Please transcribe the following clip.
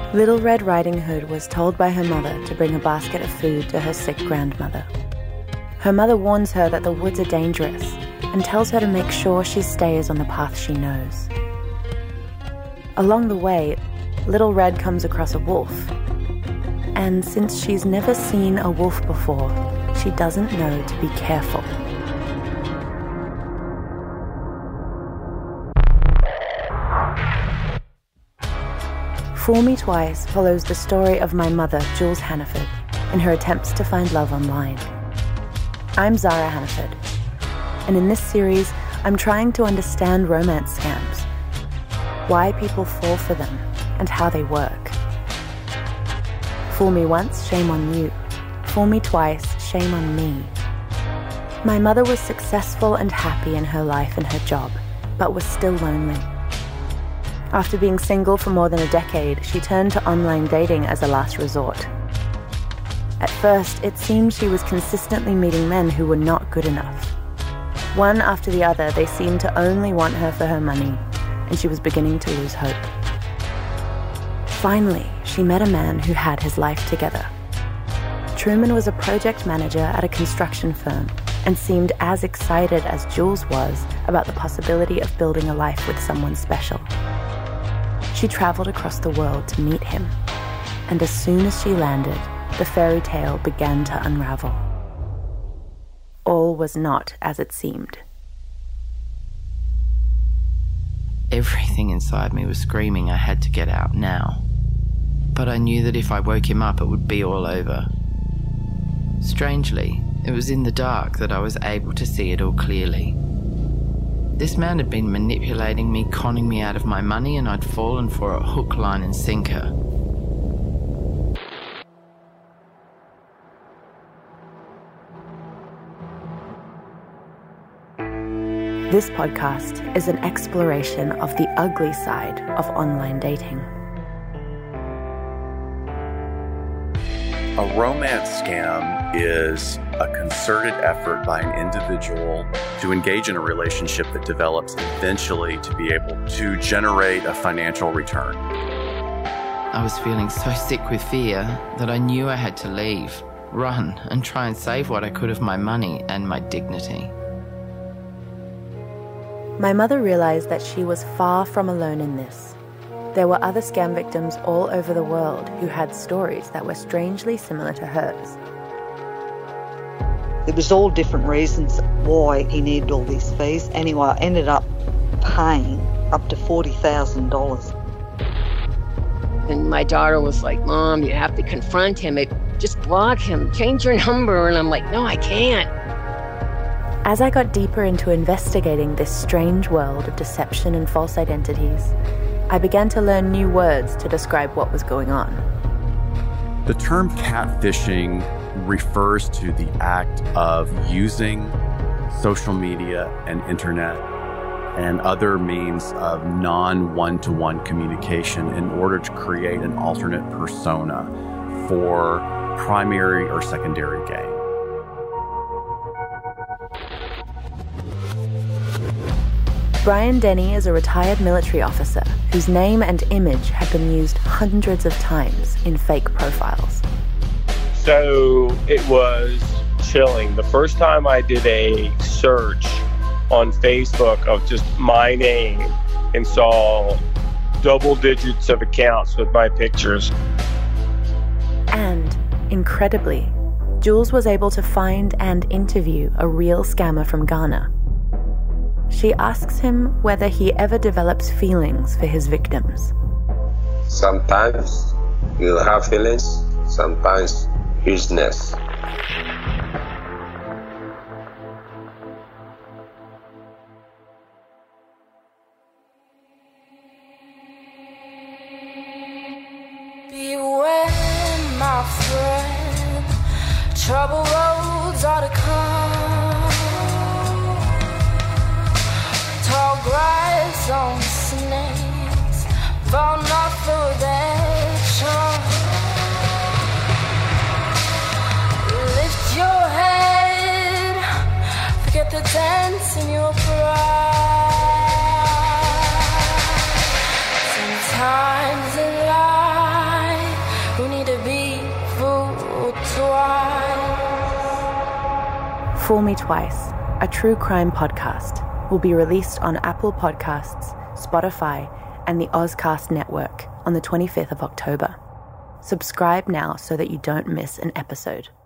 Little Red Riding Hood was told by her mother to bring a basket of food to her sick grandmother. Her mother warns her that the woods are dangerous and tells her to make sure she stays on the path she knows. Along the way, Little Red comes across a wolf. And since she's never seen a wolf before, she doesn't know to be careful. Fool Me Twice follows the story of my mother, Jules Hannaford, in her attempts to find love online. I'm Zara Hannaford, and in this series, I'm trying to understand romance scams, why people fall for them, and how they work. Fool me once, shame on you. Fool me twice, shame on me. My mother was successful and happy in her life and her job, but was still lonely. After being single for more than a decade, she turned to online dating as a last resort. At first, it seemed she was consistently meeting men who were not good enough. One after the other, they seemed to only want her for her money, and she was beginning to lose hope. Finally, she met a man who had his life together. Truman was a project manager at a construction firm and seemed as excited as Jules was about the possibility of building a life with someone special. She traveled across the world to meet him, and as soon as she landed, the fairy tale began to unravel. All was not as it seemed. Everything inside me was screaming I had to get out now. But I knew that if I woke him up, it would be all over. Strangely, it was in the dark that I was able to see it all clearly. This man had been manipulating me, conning me out of my money, and I'd fallen for it hook, line, and sinker. This podcast is an exploration of the ugly side of online dating. A romance scam is a concerted effort by an individual to engage in a relationship that develops eventually to be able to generate a financial return. I was feeling so sick with fear that I knew I had to leave, run, and try and save what I could of my money and my dignity. My mother realized that she was far from alone in this. There were other scam victims all over the world who had stories that were strangely similar to hers. It was all different reasons why he needed all these fees. Anyway, I ended up paying up to $40,000. And my daughter was like, "Mom, you have to confront him. Just block him. Change your number." And I'm like, "No, I can't." As I got deeper into investigating this strange world of deception and false identities, I began to learn new words to describe what was going on. The term catfishing refers to the act of using social media and internet and other means of non-one-to-one communication in order to create an alternate persona for primary or secondary gain. Brian Denny is a retired military officer whose name and image have been used hundreds of times in fake profiles. So it was chilling. The first time I did a search on Facebook of just my name and saw double digits of accounts with my pictures. And, incredibly, Jules was able to find and interview a real scammer from Ghana. She asks him whether he ever develops feelings for his victims. Sometimes you have feelings, sometimes business. Beware, my friend, trouble roads are to come. Tall grass on snakes, fall not for their charm. Lift your head, forget the dance in your pride. Sometimes in life to be fooled twice. Fool Me Twice, a true crime podcast, will be released on Apple Podcasts, Spotify, and the Ozcast network on the 25th of October. Subscribe now so that you don't miss an episode.